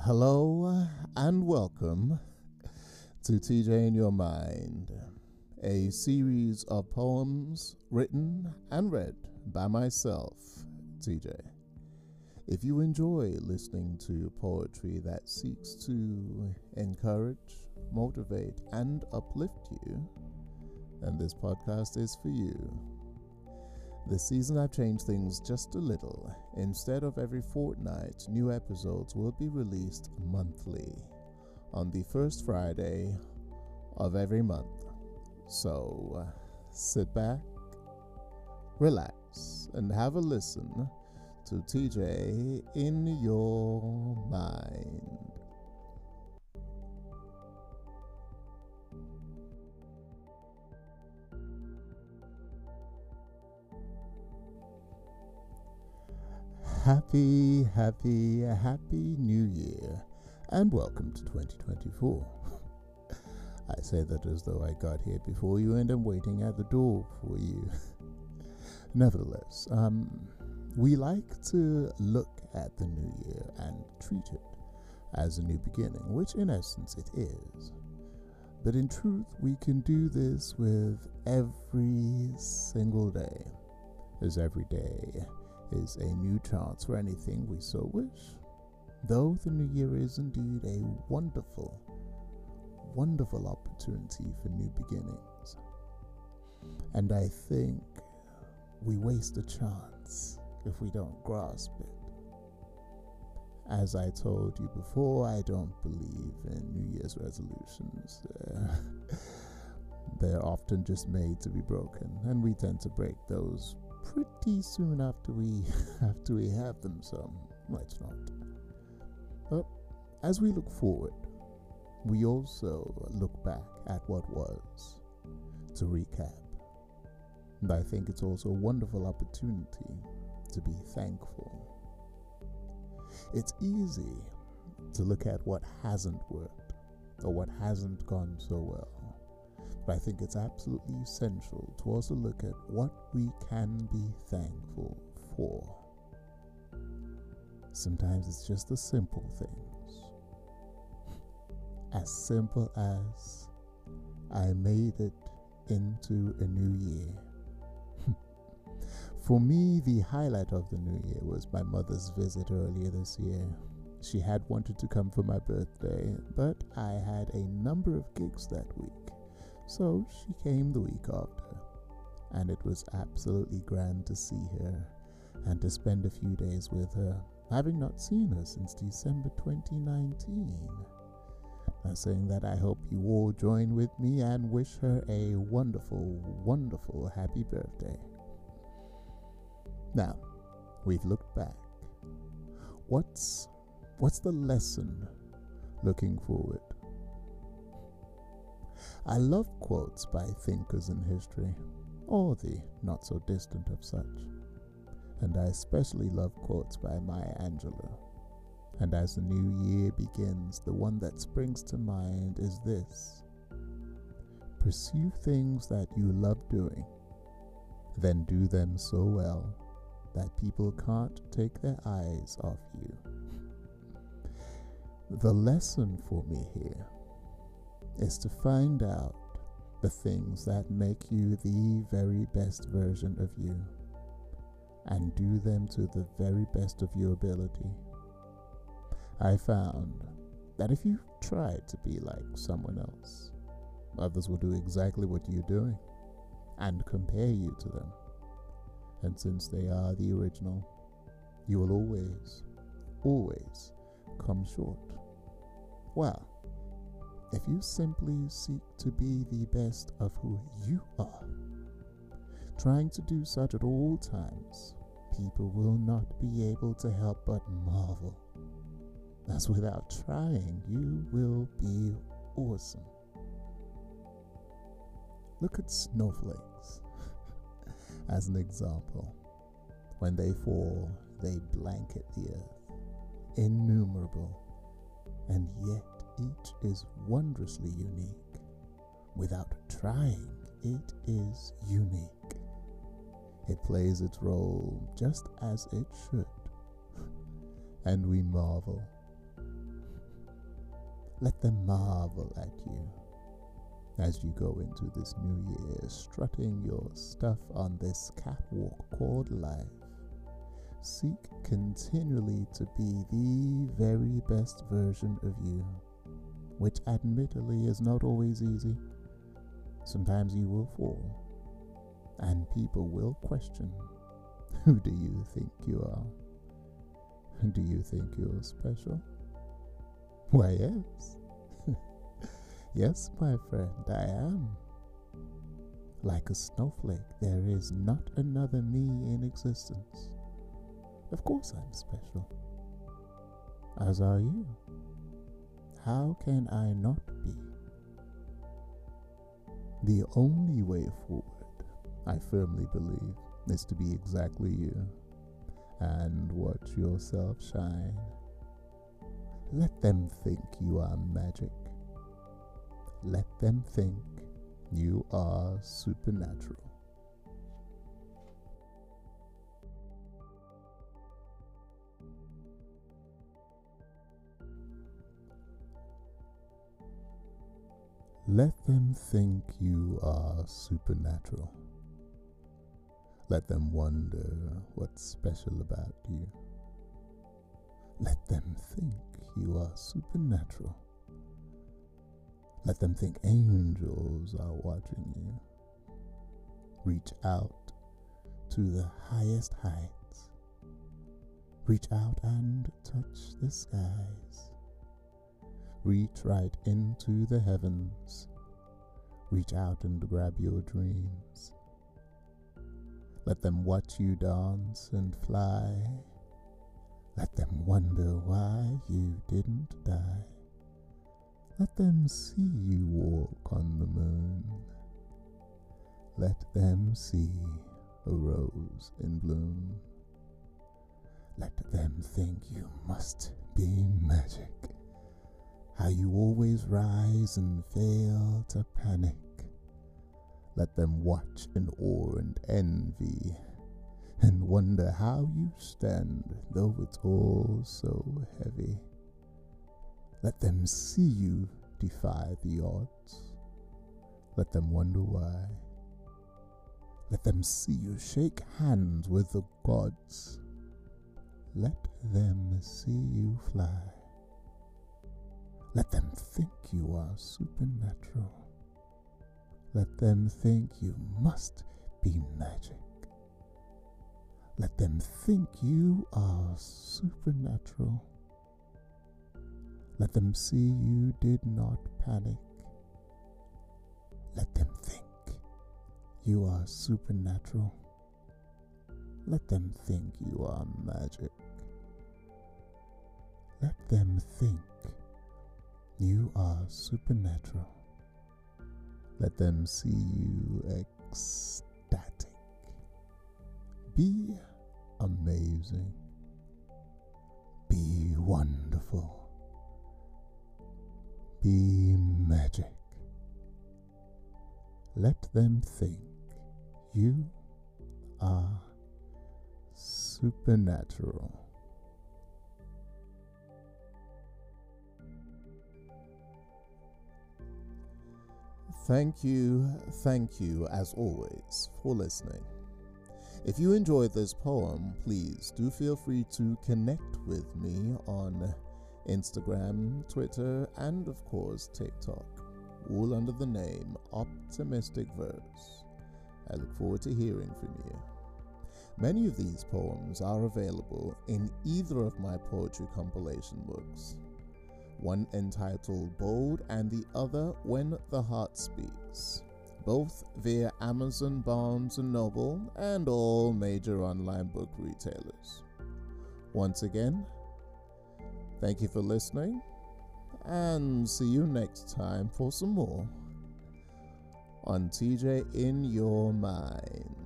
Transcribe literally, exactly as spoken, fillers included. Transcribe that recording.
Hello and welcome to T J in Your Mind, a series of poems written and read by myself, T J. If you enjoy listening to poetry that seeks to encourage, motivate, and uplift you, then this podcast is for you. This season I've changed things just a little. Instead of every fortnight, new episodes will be released monthly on the first Friday of every month. So uh, sit back, relax, and have a listen to T J in Your Mind. Happy, happy, happy New Year, and welcome to twenty twenty-four. I say that as though I got here before you and am waiting at the door for you. Nevertheless, um, we like to look at the new year and treat it as a new beginning, which in essence it is. But in truth, we can do this with every single day, as every day is a new chance for anything we so wish. Though the new year is indeed a wonderful, wonderful opportunity for new beginnings. And I think we waste a chance if we don't grasp it. As I told you before, I don't believe in New Year's resolutions. Uh, they're often just made to be broken, and we tend to break those pretty soon after we after we have them, so let's not. But as we look forward, we also look back at what was to recap. And I think it's also a wonderful opportunity to be thankful. It's easy to look at what hasn't worked or what hasn't gone so well. But I think it's absolutely essential to also look at what we can be thankful for. Sometimes it's just the simple things. As simple as, I made it into a new year. For me, the highlight of the new year was my mother's visit earlier this year. She had wanted to come for my birthday, but I had a number of gigs that week. So she came the week after, and it was absolutely grand to see her and to spend a few days with her, having not seen her since December twenty nineteen. I'm saying that I hope you all join with me and wish her a wonderful, wonderful happy birthday. Now, we've looked back. What's, what's the lesson looking forward? I love quotes by thinkers in history, or the not so distant of such. And I especially love quotes by Maya Angelou. And as the new year begins, the one that springs to mind is this: pursue things that you love doing, then do them so well that people can't take their eyes off you. The lesson for me here is to find out the things that make you the very best version of you and do them to the very best of your ability. I found that if you try to be like someone else, others will do exactly what you're doing and compare you to them. And since they are the original, you will always, always come short. Well, if you simply seek to be the best of who you are, trying to do such at all times, people will not be able to help but marvel, as without trying, you will be awesome. Look at snowflakes as an example. When they fall, they blanket the earth, innumerable, and yet each is wondrously unique. Without trying, it is unique. It plays its role just as it should, and we marvel. Let them marvel at you as you go into this new year, strutting your stuff on this catwalk called life. Seek continually to be the very best version of you, which admittedly is not always easy. Sometimes you will fall, and people will question, who do you think you are? Do you think you're special? Why, yes. Yes, my friend, I am. Like a snowflake, there is not another me in existence. Of course I'm special. As are you. How can I not be? The only way forward, I firmly believe, is to be exactly you and watch yourself shine. Let them think you are magic. Let them think you are supernatural. Let them think you are supernatural. Let them wonder what's special about you. Let them think you are supernatural. Let them think angels are watching you. Reach out to the highest heights. Reach out and touch the skies. Reach right into the heavens. Reach out and grab your dreams. Let them watch you dance and fly. Let them wonder why you didn't die. Let them see you walk on the moon. Let them see a rose in bloom. Let them think you must be magic. How you always rise and fail to panic. Let them watch in awe and envy and wonder how you stand, though it's all so heavy. Let them see you defy the odds. Let them wonder why. Let them see you shake hands with the gods. Let them see you fly. Let them think you are supernatural. Let them think you must be magic. Let them think you are supernatural. Let them see you did not panic. Let them think you are supernatural. Let them think you are magic. Let them think you are supernatural. Let them see you ecstatic. Be amazing. Be wonderful. Be magic. Let them think you are supernatural. Thank you, thank you as always for listening. If you enjoyed this poem, please do feel free to connect with me on Instagram, Twitter, and of course TikTok, all under the name Optimistic Verse. I look forward to hearing from you. Many of these poems are available in either of my poetry compilation books, one entitled Bold and the other When the Heart Speaks, both via Amazon, Barnes and Noble, and all major online book retailers. Once again, thank you for listening, and see you next time for some more on T J In Your Mind.